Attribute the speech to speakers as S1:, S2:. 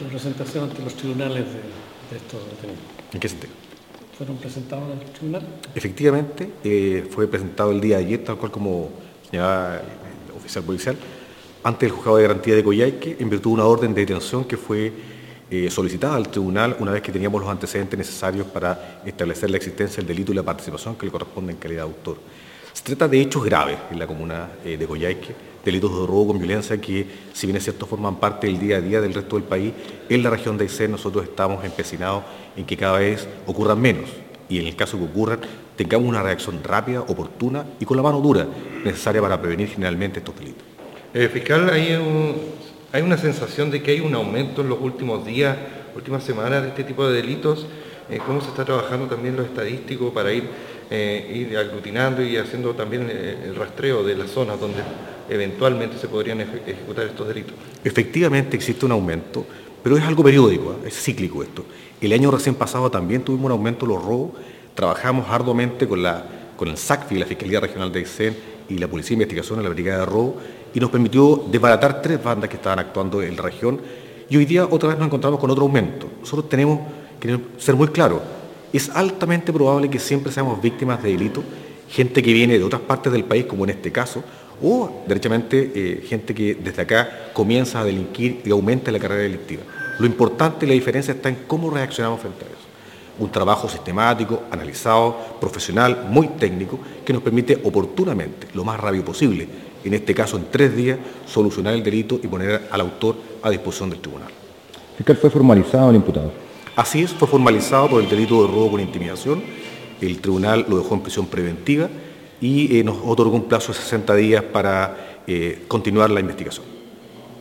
S1: presentación ante los tribunales de estos detenidos.
S2: ¿En qué sentido?
S1: ¿Fueron presentados en el tribunal?
S2: Efectivamente, fue presentado el día de ayer, tal cual como señalaba el oficial policial, ante el juzgado de garantía de Coyhaique, en virtud de una orden de detención que fue solicitada al tribunal una vez que teníamos los antecedentes necesarios para establecer la existencia del delito y la participación que le corresponde en calidad de autor. Se trata de hechos graves en la comuna de Coyhaique, delitos de robo con violencia que, si bien es cierto, forman parte del día a día del resto del país. En la región de Aysén nosotros estamos empecinados en que cada vez ocurran menos y en el caso que ocurran tengamos una reacción rápida, oportuna y con la mano dura necesaria para prevenir generalmente estos delitos.
S3: Fiscal, hay una sensación de que hay un aumento en los últimos días, últimas semanas de este tipo de delitos. ¿Cómo se está trabajando también lo estadístico para ir aglutinando y haciendo también el rastreo de las zonas donde eventualmente se podrían ejecutar estos delitos?
S2: Efectivamente existe un aumento, pero es algo periódico, es cíclico esto. El año recién pasado también tuvimos un aumento de los robos, trabajamos arduamente con el SACFI, la Fiscalía Regional de Aysén y la Policía de Investigación, la Brigada de Robo, y nos permitió desbaratar 3 bandas que estaban actuando en la región, y hoy día otra vez nos encontramos con otro aumento. Nosotros tenemos que ser muy claros, es altamente probable que siempre seamos víctimas de delitos, gente que viene de otras partes del país, como en este caso, o derechamente gente que desde acá comienza a delinquir y aumenta la carrera delictiva. Lo importante y la diferencia está en cómo reaccionamos frente a eso. Un trabajo sistemático, analizado, profesional, muy técnico, que nos permite oportunamente, lo más rápido posible, en este caso en 3 días, solucionar el delito y poner al autor a disposición del tribunal.
S4: ¿Fiscal, fue formalizado el imputado?
S2: Así es, fue formalizado por el delito de robo con intimidación. El tribunal lo dejó en prisión preventiva y nos otorgó un plazo de 60 días para continuar la investigación.